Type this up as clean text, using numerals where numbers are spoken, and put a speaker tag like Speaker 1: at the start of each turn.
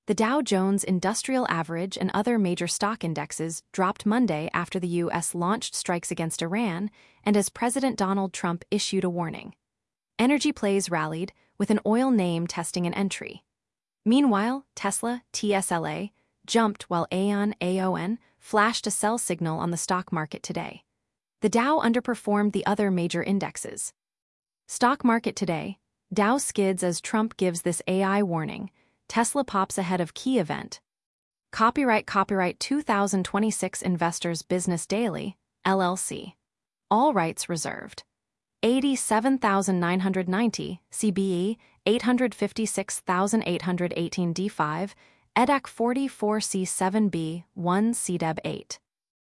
Speaker 1: The Dow Jones Industrial Average and other major stock indexes dropped Monday after the U.S. launched strikes against Iran and as President Donald Trump issued a warning. Energy plays rallied, with an oil name testing an entry. Meanwhile, Tesla, TSLA, jumped while AON flashed a sell signal on the stock market today. The Dow underperformed the other major indexes. Stock market today, Dow skids as Trump gives this AI warning. Tesla pops ahead of key event. Copyright 2026 Investors Business Daily, LLC. All rights reserved. 87,990, CBE, 856,818 D5, EDAC 44C7B, 1 CDEB 8.